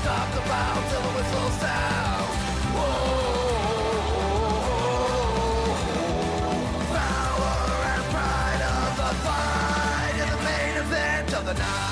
talk about till the whistle sounds. Power and pride of the fight in the main event of the night.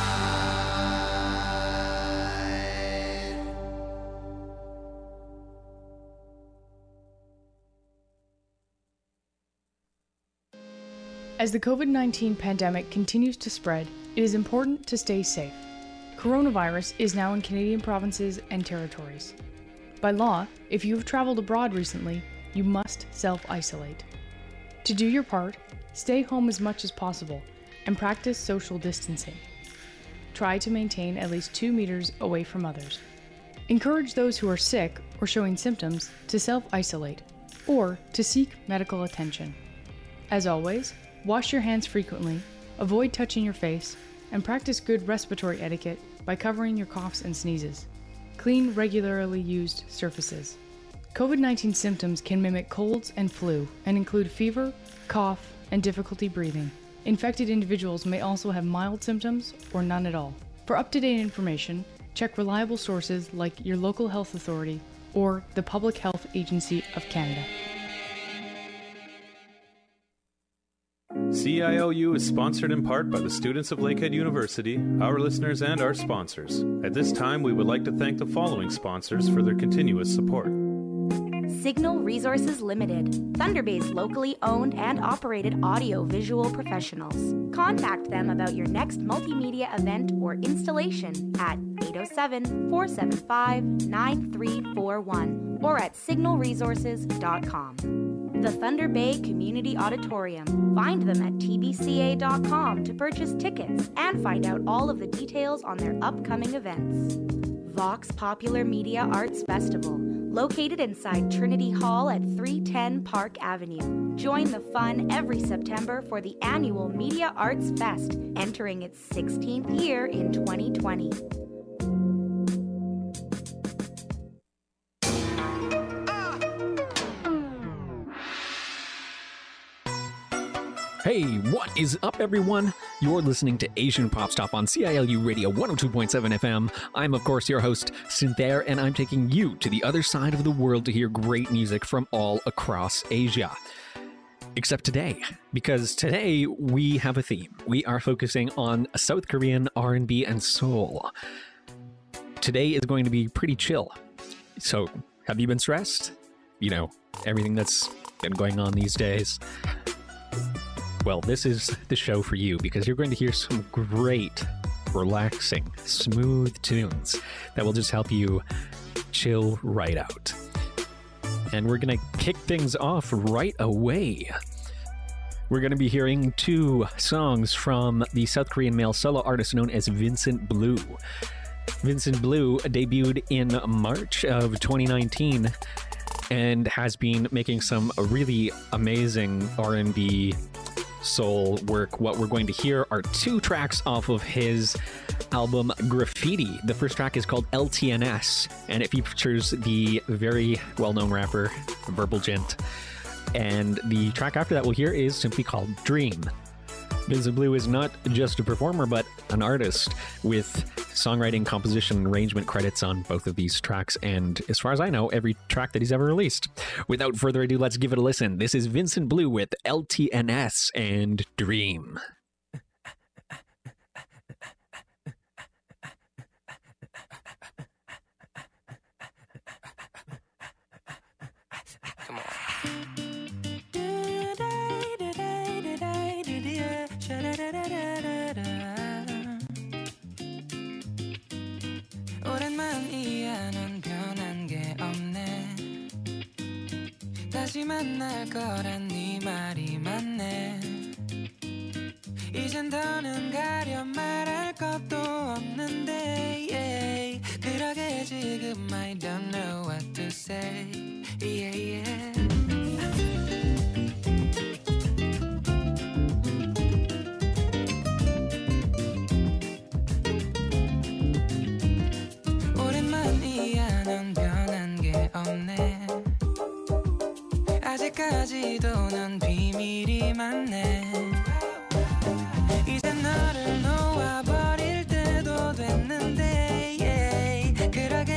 As the COVID-19 pandemic continues to spread, it is important to stay safe. Coronavirus is now in Canadian provinces and territories. By law, if you have traveled abroad recently, you must self-isolate. To do your part, stay home as much as possible and practice social distancing. Try to maintain at least 2 meters away from others. Encourage those who are sick or showing symptoms to self-isolate or to seek medical attention. As always, wash your hands frequently, avoid touching your face, and practice good respiratory etiquette by covering your coughs and sneezes. Clean regularly used surfaces. COVID-19 symptoms can mimic colds and flu and include fever, cough, and difficulty breathing. Infected individuals may also have mild symptoms or none at all. For up-to-date information, check reliable sources like your local health authority or the Public Health Agency of Canada. CILU is sponsored in part by the students of Lakehead University, our listeners, and our sponsors. At this time, we would like to thank the following sponsors for their continuous support. Signal Resources Limited, Thunder Bay's locally owned and operated audio-visual professionals. Contact them about your next multimedia event or installation at 807-475-9341 or at signalresources.com. The Thunder Bay Community Auditorium. Find them at tbca.com to purchase tickets and find out all of the details on their upcoming events. Vox Popular Media Arts Festival, located inside Trinity Hall at 310 Park Avenue. Join the fun every September for the annual Media Arts Fest, entering its 16th year in 2020. Hey, what is up, everyone? You're listening to Asian Pop Stop on CILU Radio 102.7 FM. I'm, of course, your host, Cynthia, and I'm taking you to the other side of the world to hear great music from all across Asia. Except today, because today we have a theme. We are focusing on South Korean R&B and soul. Today is going to be pretty chill. So, have you been stressed? You know, everything that's been going on these days. Well, this is the show for you because you're going to hear some great, relaxing, smooth tunes that will just help you chill right out. And we're going to kick things off right away. We're going to be hearing 2 songs from the South Korean male solo artist known as Vincent Blue. Vincent Blue debuted in March of 2019 and has been making some really amazing R&B soul work. What we're going to hear are 2 tracks off of his album Graffiti. The first track is called LTNS, and it features the very well-known rapper Verbal Gent. And the track after that we'll hear is simply called Dream. Vincent Blue is not just a performer, but an artist with songwriting, composition, and arrangement credits on both of these tracks, and as far as I know, every track that he's ever released. Without further ado, let's give it a listen. This is Vincent Blue with LTNS and Dream. Come on. 오랜만이야 넌 변한 게 없네 다시 만날 거란 네 말이 맞네 이젠 더는 가려 말할 것도 없는데 yeah. 그러게 지금 I don't know what to say yeah, yeah. 없네 아직까지도 넌 비밀이 많네 이제 너를 놓아버릴 때도 됐는데 yeah. 그러게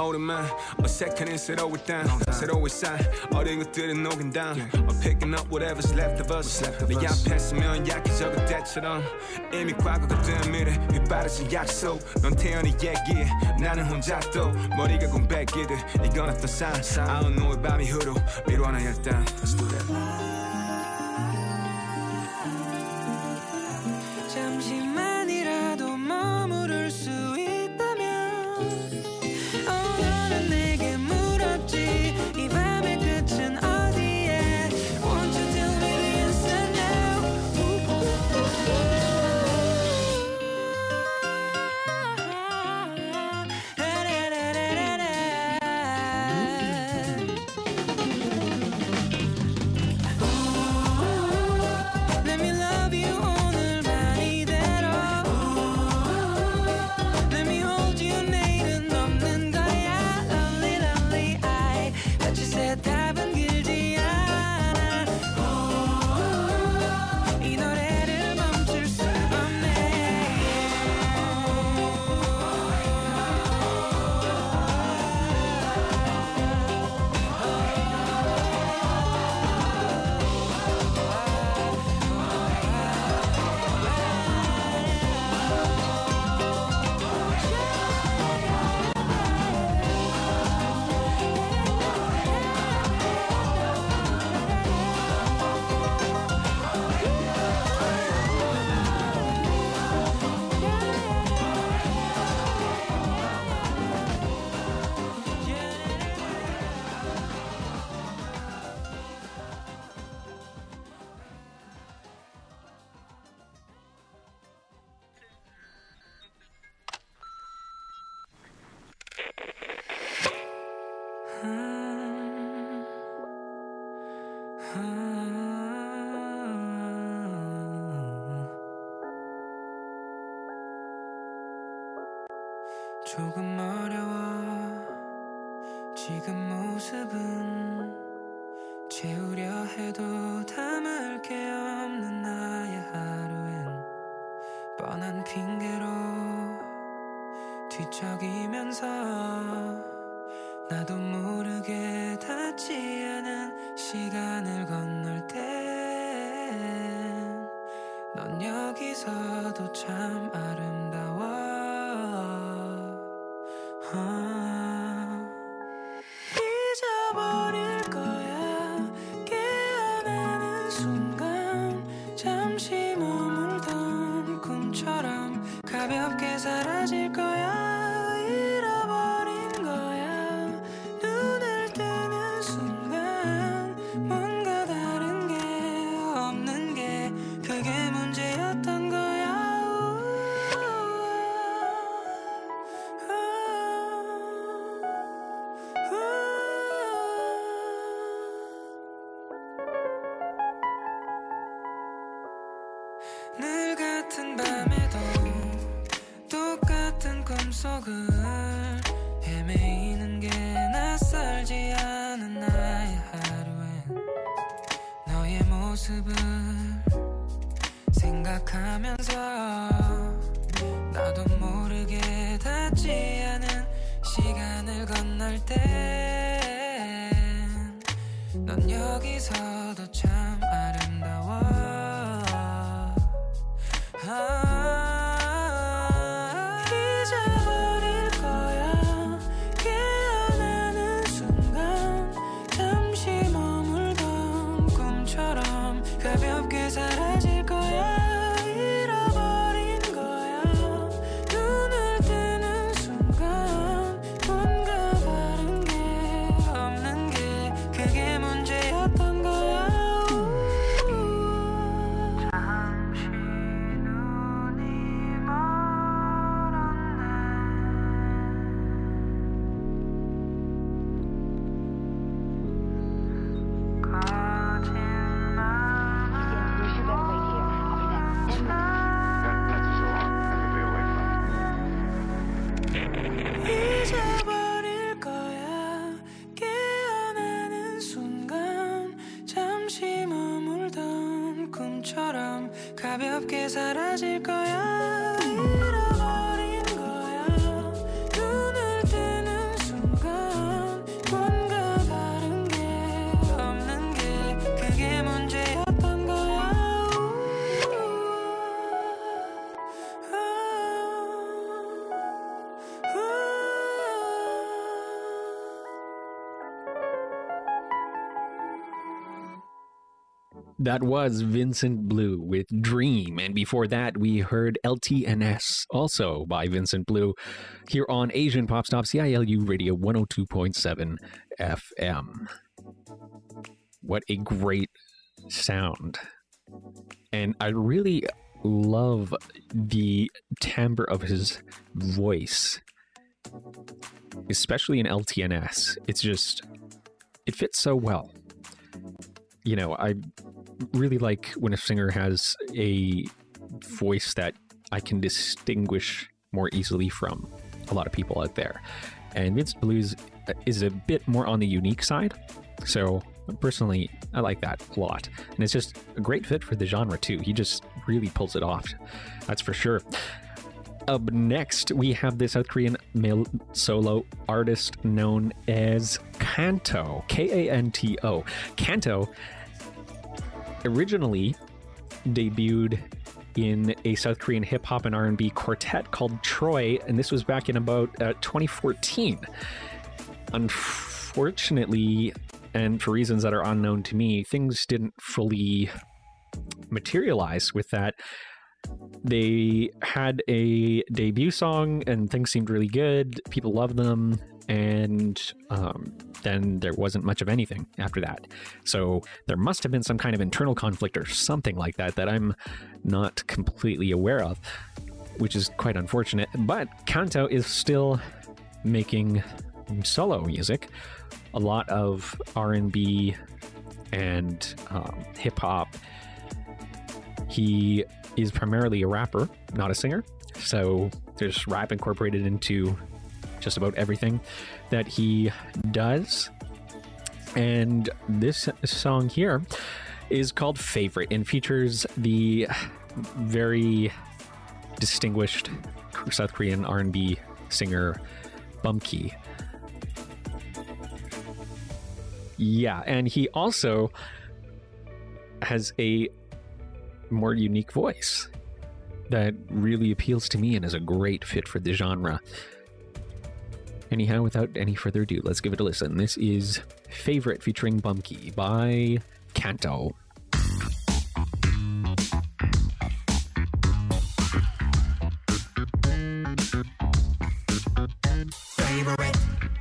오랜만 어색한 새로울 딴 새로운 쌀 어린 것들은 녹은 다음 picking up whatever's left of us 내 앞에 서면 약해져가 때처럼 이미 과거가 된 미래 휘바라진 약속 넌 태연히 얘기해 나는 혼자 또 머리가 공백기들 이건 어떤 sign I don't know 밤이 흐르 미루어나 일단 Let's do that 잠시만이라도 머무를 수 있다면 너는 내게 물었지 이 밤의 끝은 어디에 Won't you tell me the answer now Let me love you 오늘만 이대로 Let me hold you 내일은 없는 거야 Lonely lonely I But you said 답은 길지 않아 이 노래를 멈출 수 없네 조금 어려워 지금 모습은 채우려 해도 담을 게 없는 나의 하루엔 뻔한 핑계로 뒤척이면서 나도 모르게 닿지 않은 시간을 건널 땐 넌 여기서도 참 아름다워 잊어버릴 거야 깨어나는 순간 잠시 머물던 꿈처럼 가볍게 사라질 거야 잃어버린 거야 눈을 뜨는 순간 뭔가 다른 게 없는 게 그게 문제였던 거야 늘 같은 밤에도 똑같은 꿈속을 헤매이는 게 낯설지 않은 나의 하루엔 너의 모습을 생각하면서 나도 모르게 닿지 않은 시간을 건널 땐 넌 여기서도 참 아름다워 잊어버릴 거야 깨어나는 순간 잠시 머물던 꿈처럼 가볍게 사라질 거야 잃어버린 거야 눈을 뜨는 순간 뭔가 다른 게 없는 게 그게 문제였던 거야 잠시 눈이 멀었네 잊어버릴 거야 깨어나는 순간 잠시 머물던 꿈처럼 가볍게 사라질 거야 잃어버린 거야 눈을 뜨는 순간 That was Vincent Blue with Dream. And before that, we heard LTNS, also by Vincent Blue, here on Asian Pop Stop, CILU Radio 102.7 FM. What a great sound. And I really love the timbre of his voice, especially in LTNS. It fits so well. You know, I really like when a singer has a voice that I can distinguish more easily from a lot of people out there. And Vince Blues is a bit more on the unique side. So personally, I like that a lot. And it's just a great fit for the genre too. He just really pulls it off. That's for sure. Up next, we have the South Korean male solo artist known as Kanto. Kanto. Kanto originally debuted in a South Korean hip-hop and R&B quartet called Troy, and this was back in about 2014. Unfortunately, and for reasons that are unknown to me, things didn't fully materialize with that. They had a debut song and things seemed really good. People loved them. And then there wasn't much of anything after that. So there must have been some kind of internal conflict or something like that that I'm not completely aware of, which is quite unfortunate. But Kanto is still making solo music. A lot of R&B and hip-hop. He is primarily a rapper, not a singer. So there's rap incorporated into just about everything that he does. And this song here is called Favorite and features the very distinguished South Korean R&B singer Bumkey. Yeah, and he also has a more unique voice that really appeals to me and is a great fit for the genre. Anyhow, without any further ado, let's give it a listen. This is Favorite featuring Bumkey by Kanto. Favorite.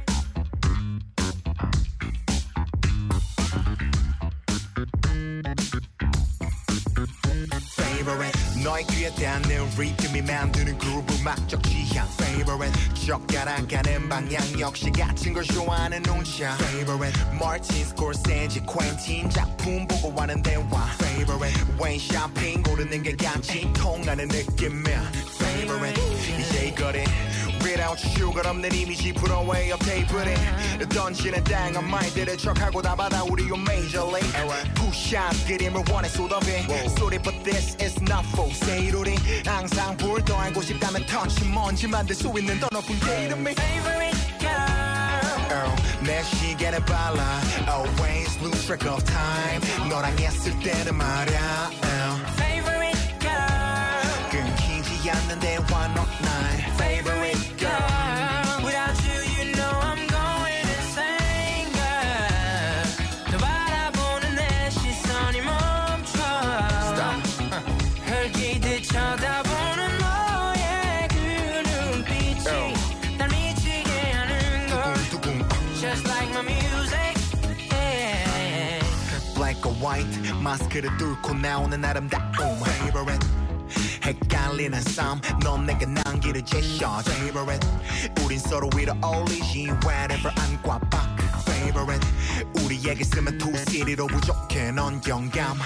너의 귀에 닿는 리듬이 만드는 그룹 음악적 취향 Favorite 젓가락가는 방향 역시 같은 걸 좋아하는 눈치 Favorite Martin Scorsese Quentin 작품 보고 하는 대화 Favorite Wayne Shopping 고르는 게 같이 통하는 느낌이야 Favorite 이제 이거래 Without you 없는 이미지 부러워해 옆 테이블에 던지는 다양한 말들을 척하고 다 받아 우리 요 Major League Push out 그림을 원해 쏟아내 Sorry but this is not for sale 우리 항상 불 더 알고 싶다면 touch 먼지 만들 수 있는 더 높은 게 이름이 Favorite girl 내 시계는 빨라 Always lose track of time 너랑 했을 때는 말야 Favorite girl 끊기지 않는 대화 not night Favorite Without you, you know I'm going insane, girl. 너 바라보는 내 시선이 멈춰. Stop. 혈기들 쳐다보는 너의 그 눈빛이 날 미치게 하는 걸. Just like my music, yeah. Black or white, 마스크를 뚫고 나오는 아름다움. Favorite. 헷갈리는 삶 넌 내게 남기를 제셔 Favorite 우린 서로 위로 어울리지 Wherever 안과 밖 Favorite 우리에게 쓰면 투시리로 부족해 넌 경감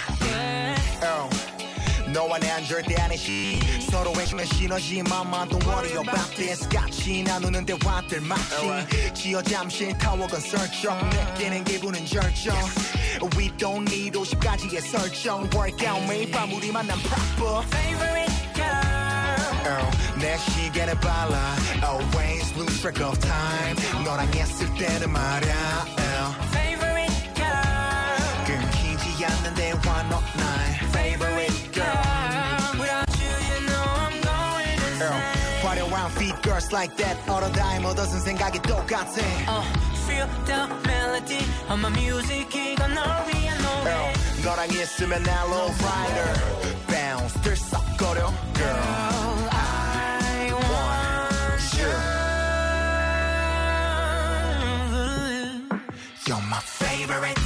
너와 난 절대 아니지 서로의 힘은 시너지 Mama don't worry about this 같이 나누는 대화들 마치 지어 잠시 타워건 설정 느끼는 기분은 절정 We don't need 50가지의 설정 Workout 매일 밤 우리 만난 proper Favorite girl 내 시계는 빨라 Always lose track of time 너랑 했을 때는 말야 Favorite girl 끊기지 않는 대화 not night Favorite girl Without you you know I'm going insane 화려한 feet girls like that all the time 얻어쓴 생각이 똑같아 Feel the melody of my music 이건 널 위한 노래 너랑 있으면 날 low rider bounce 들썩거려 girl I want you You're my favorite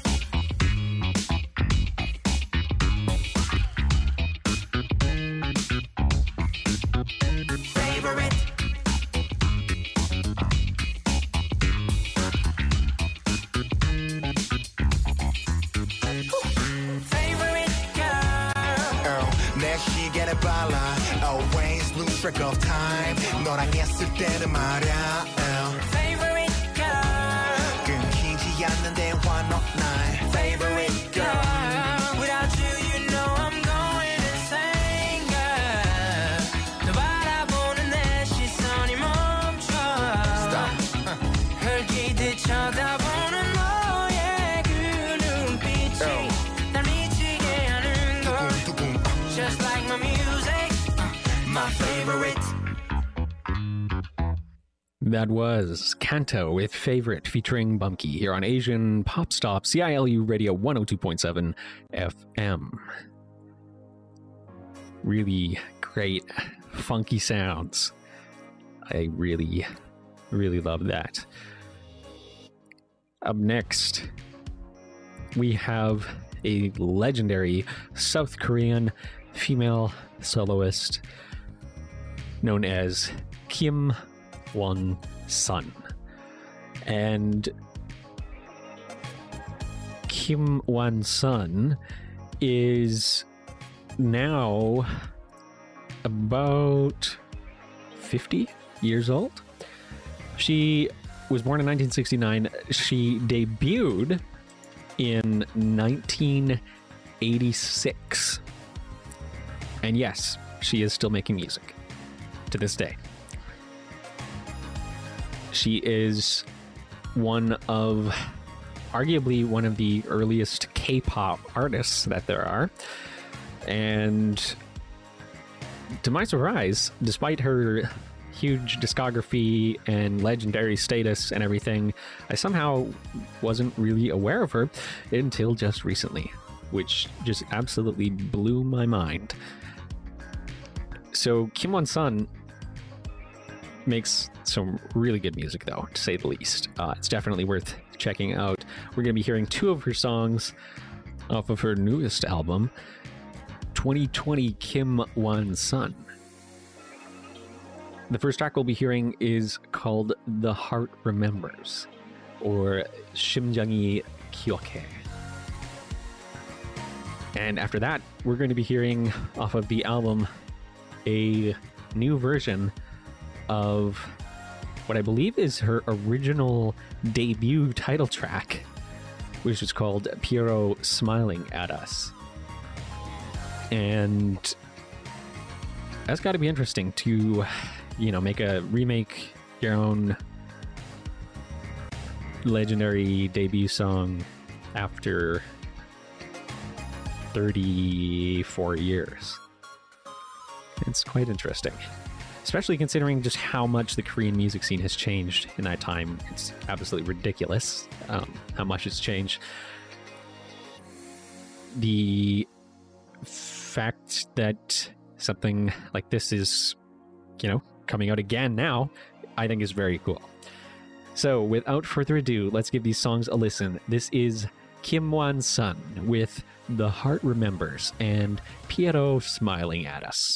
Always lose track of time 너랑 있을 때는 말야 Favorite girl 끊기지 않는 대화 너 나의 Favorite girl Without you you know I'm going insane girl 너 바라보는 내 시선이 멈춰 Stop 혈기듯 쳐다보는 너의 그 눈빛이 날 미치게 하는 걸 Just like my music My favorite. That was Kanto with Favorite featuring Bumkey here on Asian Pop Stop, CILU Radio 102.7 FM. Really great, funky sounds. I really, really love that. Up next, we have a legendary South Korean female soloist known as Kim Won-sun. And Kim Won-sun is now about 50 years old. She was born in 1969. She debuted in 1986. And yes, she is still making music to this day. She is arguably one of the earliest K-pop artists that there are. And to my surprise, despite her huge discography and legendary status and everything, I somehow wasn't really aware of her until just recently, which just absolutely blew my mind. So Kim Won-sun makes some really good music, though, to say the least. It's definitely worth checking out. We're going to be hearing two of her songs off of her newest album, 2020 Kim Won-sun. The first track we'll be hearing is called The Heart Remembers, or 심장이 기억해. And after that, we're going to be hearing off of the album a new version of what I believe is her original debut title track, which is called Piero Smiling at Us. And that's got to be interesting to, remake your own legendary debut song after 34 years. It's quite interesting, especially considering just how much the Korean music scene has changed in that time. It's absolutely ridiculous how much it's changed. The fact that something like this is, coming out again now, I think is very cool. So without further ado, let's give these songs a listen. This is Kim Won-sun with The Heart Remembers and Piero Smiling at Us.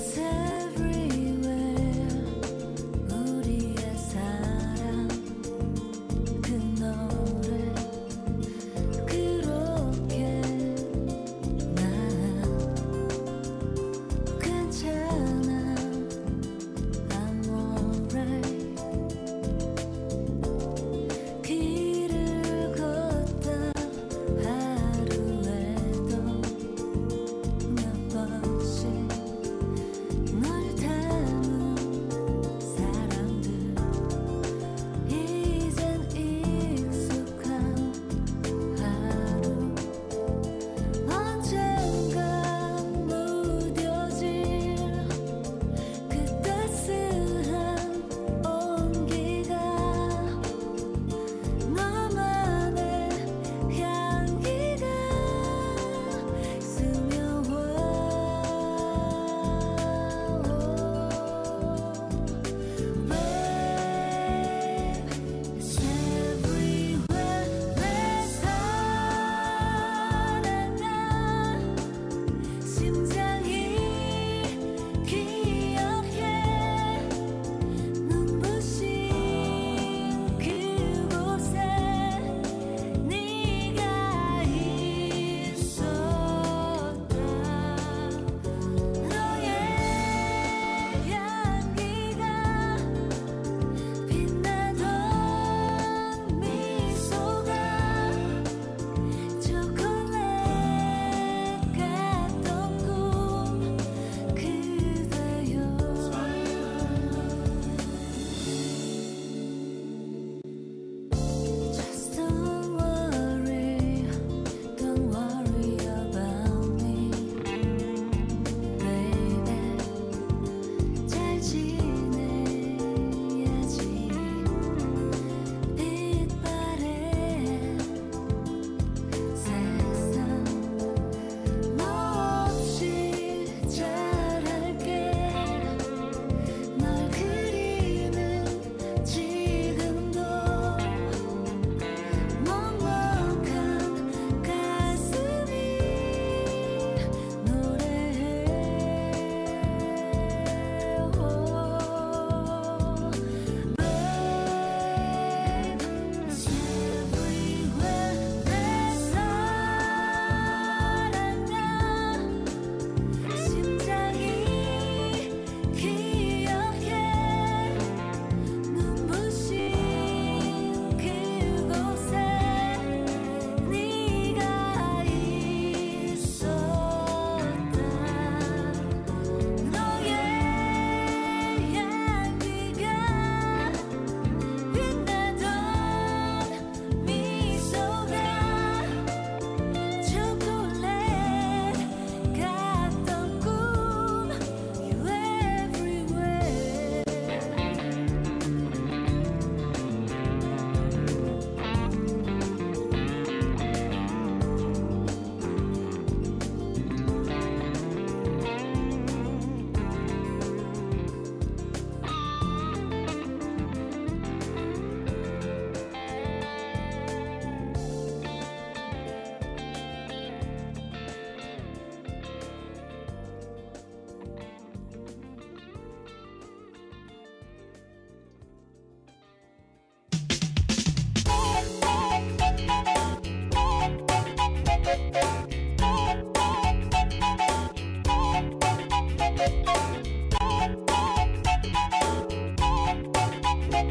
It's everywhere. 우리의 사랑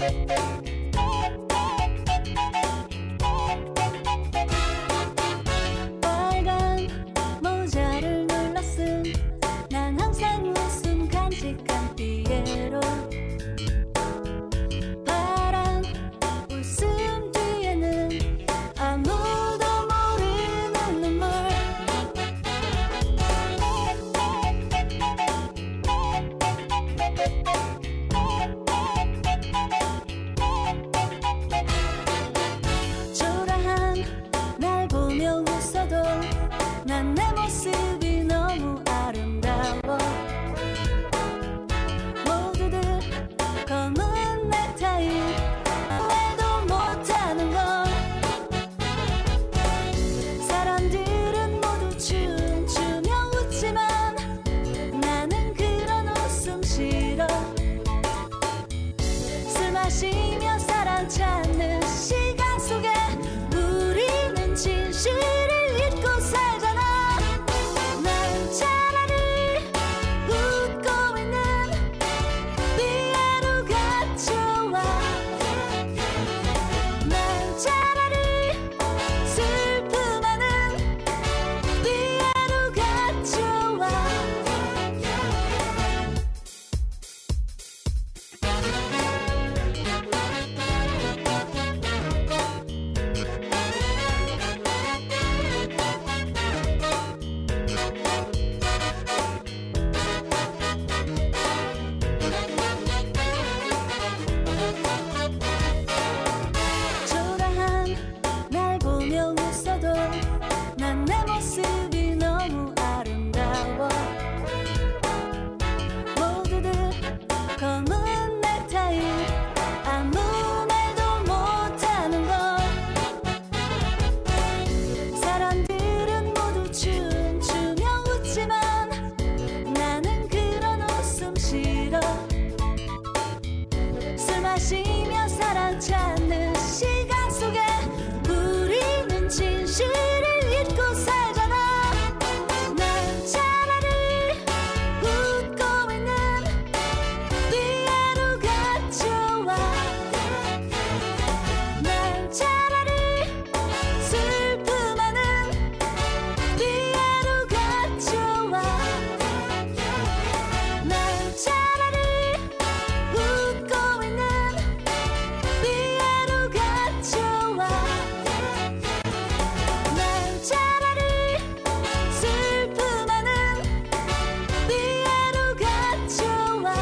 빨간 모자를 눌렀음 난 항상 웃음 간직한 피에로 파란 웃음 뒤에는 아무도 모르는 눈물 초라한 날 보며 웃어도 난 내 모습이 너무 아름다워 모두들 검은 넥타이 해도 못하는 걸 사람들은 모두 춤추며 웃지만 나는 그런 웃음 싫어 술 마시며 사랑 찾는 시간 속에 우리는 진실을 잊고 살잖아 난 차라리 웃고 있는 피에로가 좋아 난 차라리 슬픔하는 피에로가 좋아 초라한 날 보며 웃어도 난 내 모습이 너무 아름다워 모두들 검은 넥타이 아무 말도 못하는 걸 사람들은 모두 춤추며 웃지만 나는 그런 웃음 싫어 술 마시며 사랑 찾는 시간 속에 우리는 진실을 잊고 살잖아 난 차라리 웃고 있는 피에로가 좋아 난 차라리 슬픔하는 피에로가 좋아 난 차라리 웃고 있는 피에로가 좋아 난 차라리 슬픔하는 피에로가 좋아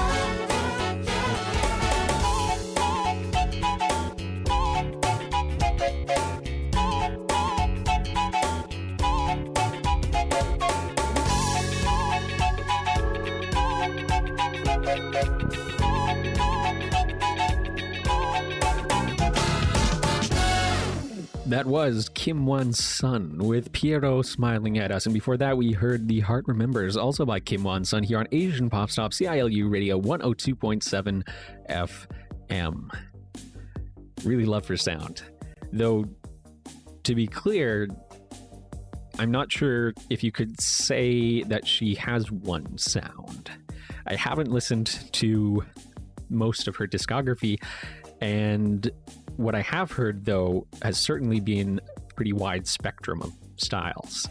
That was Kim Won-sun with Piero Smiling at Us. And before that, we heard The Heart Remembers, also by Kim Won-sun, here on Asian Pop Stop, CILU Radio 102.7 FM. Really love her sound. Though, to be clear, I'm not sure if you could say that she has one sound. I haven't listened to most of her discography, and what I have heard, though, has certainly been a pretty wide spectrum of styles.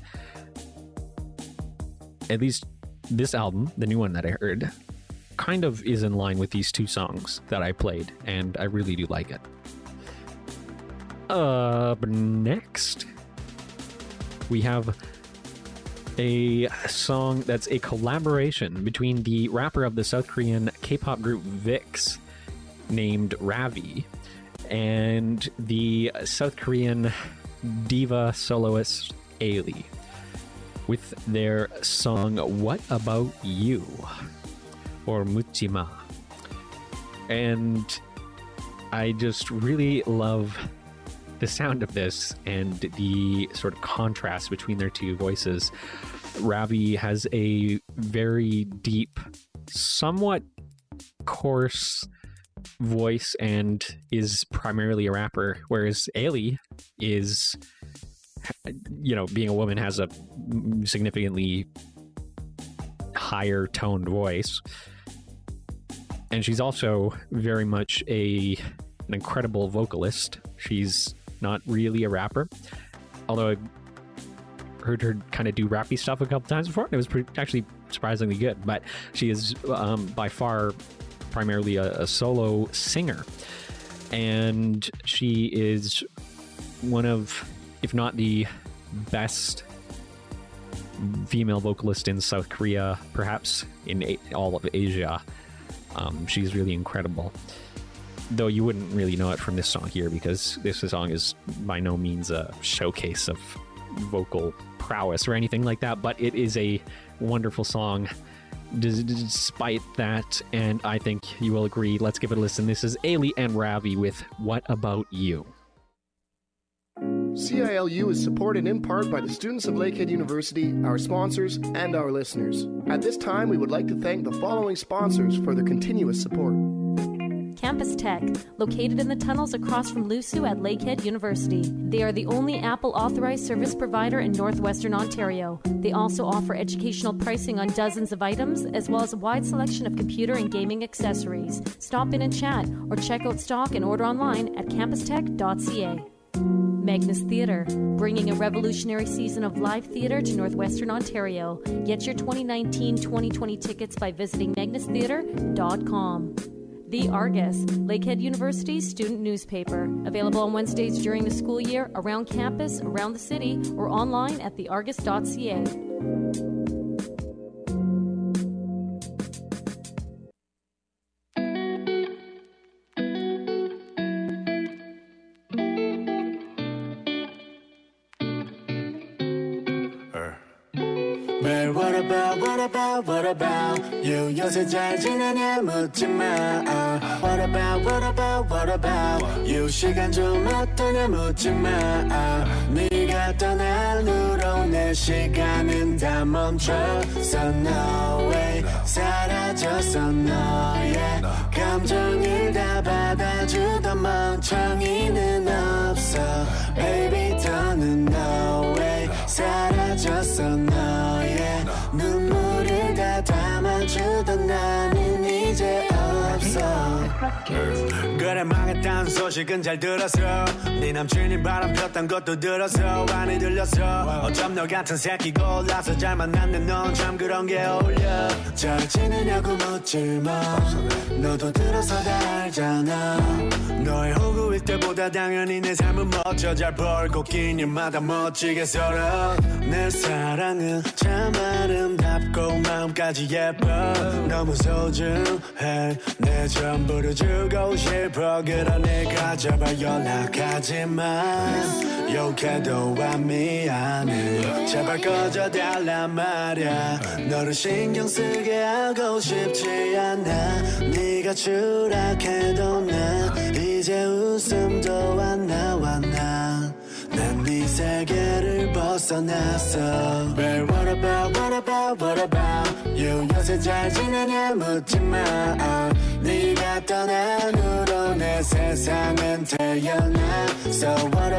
At least this album, the new one that I heard, kind of is in line with these two songs that I played, and I really do like it. Up next, we have a song that's a collaboration between the rapper of the South Korean K-pop group VIX, named Ravi, and the South Korean diva soloist Ailey, with their song What About You, or Muchima. And I just really love the sound of this and the sort of contrast between their two voices. Ravi has a very deep, somewhat coarse voice and is primarily a rapper, whereas Ailey is, you know, being a woman, has a significantly higher toned voice. And she's also very much an incredible vocalist. She's not really a rapper, although I've heard her kind of do rappy stuff a couple times before, and it was actually surprisingly good. But she is by far primarily a solo singer, and she is one of, if not the best female vocalist in South Korea, perhaps in all of Asia. She's really incredible, though you wouldn't really know it from this song here, because this song is by no means a showcase of vocal prowess or anything like that, but it is a wonderful song despite that, and I think you will agree. Let's give it a listen. This is Ailey and Ravi with What About You? CILU is supported in part by the students of Lakehead University, our sponsors, and our listeners. At this time, we would like to thank the following sponsors for their continuous support. Campus Tech, located in the tunnels across from LUSU at Lakehead University. They are the only Apple authorized service provider in Northwestern Ontario. They also offer educational pricing on dozens of items, as well as a wide selection of computer and gaming accessories. Stop in and chat, or check out stock and order online at campustech.ca. Magnus Theatre, bringing a revolutionary season of live theatre to Northwestern Ontario. Get your 2019-2020 tickets by visiting magnustheatre.com. The Argus, Lakehead University's student newspaper. Available on Wednesdays during the school year, around campus, around the city, or online at theargus.ca. What about you? 요새 잘 지내냐 묻지마. What about you? 시간 좀 어떠냐 묻지마. 네가 떠난 후로 내 시간은 다 멈춰서 no way 사라졌어 너의 감정을 다 받아주던 멍청이는 없어 baby 더는 no way 사라졌어 너의 눈물을 다 담아주던 나는 이제 없어. 그래 망했다는 소식은 잘 들었어. 네 남친이 바람 폈단 것도 들었어. 많이 들렸어. 어쩜 너 같은 새끼 골라서 잘 만났네. 넌 참 그런 게 어울려. 잘 지내냐고 묻지 마. 너도 들어서 다 알잖아. 너의 호구일 때보다 당연히 내 삶은 멋져. 잘 벌고 낀 일마다 멋지게 살아. 내 사랑은 참 아름답고 마음까지 예뻐. 너무 소중해. 내 전부를 주고 싶어. 그러니까 제발 연락하지마. 욕해도 안 미안해. 제발 꺼져달란 말야. 너를 신경 쓰게 하고 싶지 않아. 네가 추락해도 난 이제 웃음도 안 나와 난 네 세계를 벗어났어. But what about you? 요새 잘 지내냐 묻지마. 네가 떠난 후로 내 세상은 태어나. So what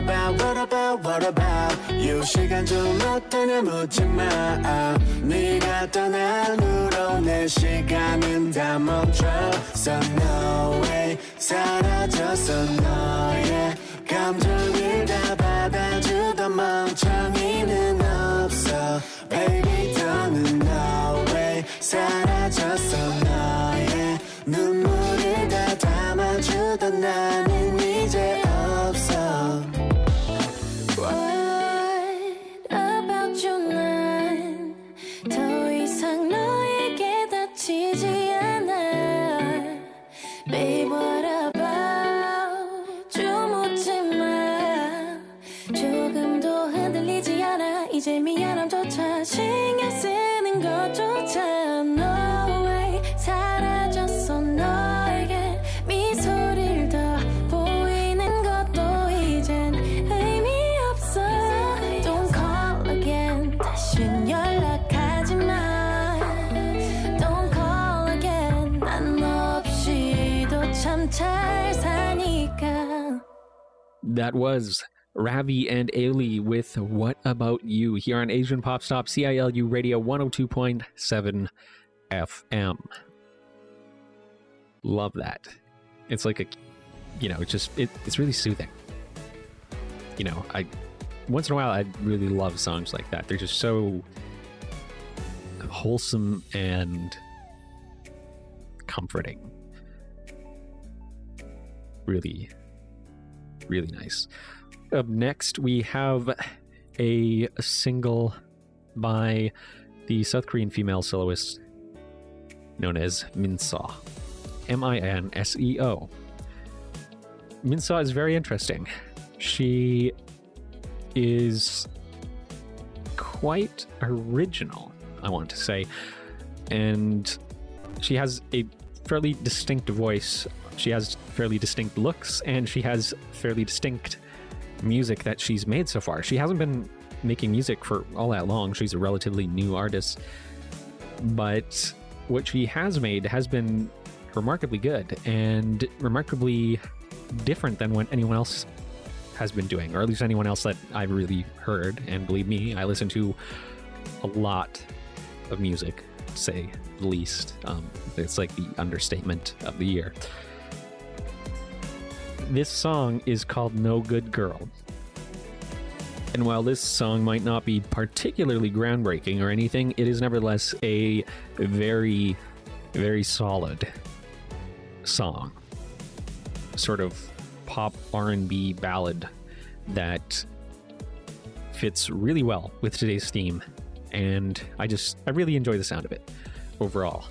about you? 시간 좀 어떠냐 묻지마. 네가 떠난 후로 내 시간은 다 멈춰서 no way 사라졌어 너의 감정을 다 받아주던 멍청이는 없어 baby 더는 no way 사라졌어 너의 눈물을 다 담아주던 나는 이제 없어. What about you? 난 더 이상 너에게 다치지 않아. Babe, what about you? 묻지 마. 조금도 흔들리지 않아. 이제 미안함조차 신경 쓰는 것조차 no way 사라졌어 너에게 미소를 더 보이는 것도 이젠 의미 없어. Don't call again 다신 연락하지 마. Don't call again 난 너 없이도 참 잘 사니까. That was Ravi and Ailey with What About You here on Asian Pop Stop CILU Radio 102.7 FM. Love that. It's like it's really soothing. Once in a while I really love songs like that. They're just so wholesome and comforting. Really, really nice. Up next, we have a single by the South Korean female soloist known as Minseo. Minseo. Minseo is very interesting. She is quite original, I want to say, and she has a fairly distinct voice. She has fairly distinct looks, and she has fairly distinct music that she's made so far. She hasn't been making music for all that long. She's a relatively new artist, but what she has made has been remarkably good and remarkably different than what anyone else has been doing, or at least anyone else that I've really heard. And believe me, I listen to a lot of music, to say the least. It's like the understatement of the year. This song is called No Good Girl. And while this song might not be particularly groundbreaking or anything, it is nevertheless a very, very solid song. Sort of pop R&B ballad that fits really well with today's theme. And I really enjoy the sound of it overall.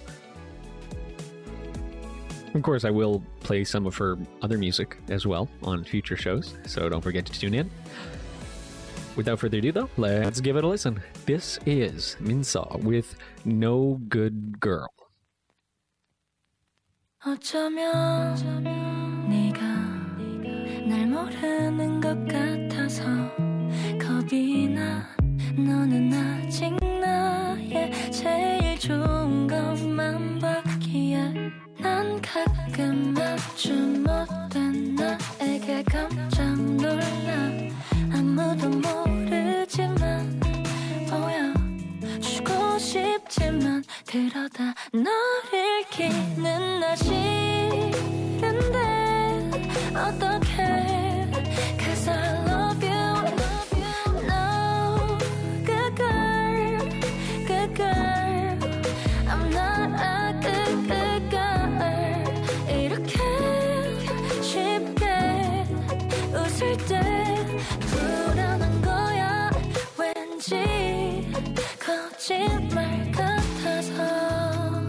Of course, I will play some of her other music as well on future shows, so don't forget to tune in. Without further ado, though, let's give it a listen. This is Minseo with No Good Girl. 어쩌면 네가 날 모르는 것 같아서 겁이 나. 너는 아직 나의 제일 좋은 것만 봤기에 난 가끔 아주 못된 나에게 깜짝 놀라. 아무도 모르지만 보여주고 싶지만 그러다 너를 잃기는 나 싫은데 어떡해. Cause I love you. No, good girl, good girl. I'm not a good girl. 이렇게 쉽게 웃을 때 불안한 거야. 왠지 거짓말 같아서.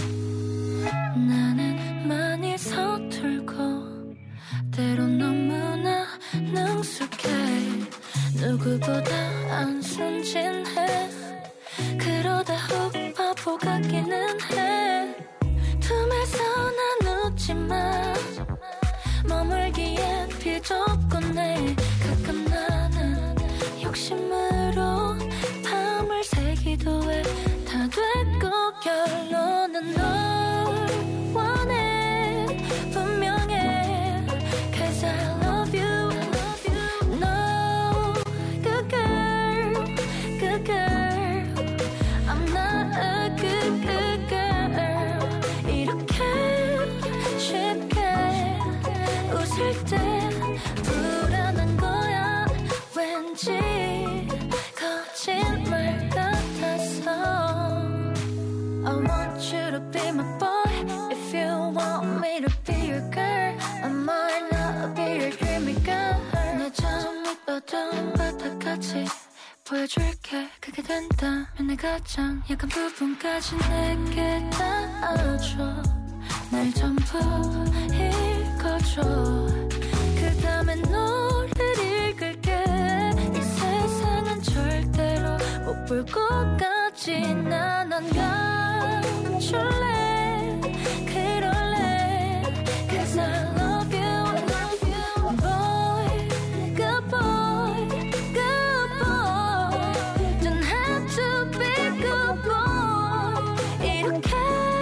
나는 많이 서툴고 때론 너무나 능숙해. 누구보다 안 순진해. 그러다 훅 바보 같기는 해. 틈에서 난 웃지만 머물기엔 비좁곤해. 가끔 나는 욕심으로 밤을 새기도 해. 다 됐고 결론은 널 원해. 분명해. Cause I love you. No, good girl, good girl. I'm not a good girl. 이렇게 쉽게 웃을 때 불안한 거야. 왠지 거짓말 같아서. I want you to be my boy. If you want me to be your girl, I might not be your dreamy girl. 내 처음 어두운 바닥같이 보여줄게. 그게 된다면 내 가장 약한 부분까지 내게 닿아줘. 날 전부 읽어줘. 그 다음에 너를 읽을게. 이 세상은 절대로 못 볼 것까지 난 안 감출래. 그럴래. Cause I love you. Boy, good boy, good boy. Don't have to be good boy. 이렇게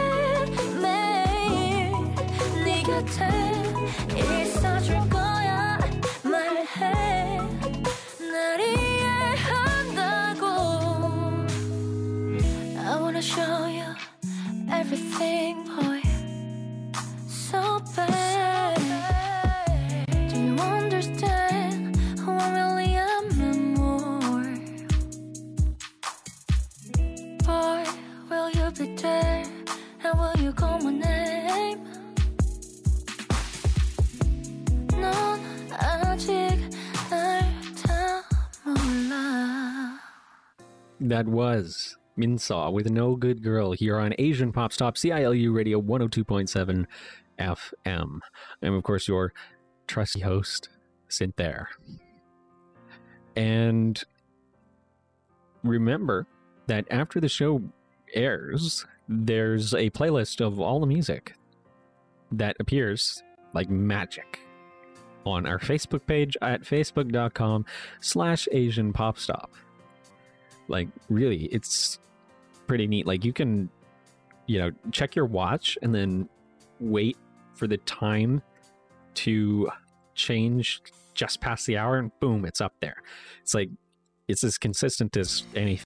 매일 네 곁에 있어줄 거야. 말해. 날 이해한다고. I wanna show you everything bad. Do you understand who I really am and more? Boy, will you be there? And will you call my name? 넌 아직 날 다 몰라. That was Minsaw with No Good Girl here on Asian Pop Stop, CILU Radio 102.7 FM. I'm, of course, your trusty host, Cynthia. And remember that after the show airs, there's a playlist of all the music that appears like magic on our Facebook page at facebook.com/AsianPopStop. Like, really, it's pretty neat. Like, you can, check your watch and then wait for the time to change just past the hour, and boom, it's up there. It's like, it's as consistent as anything.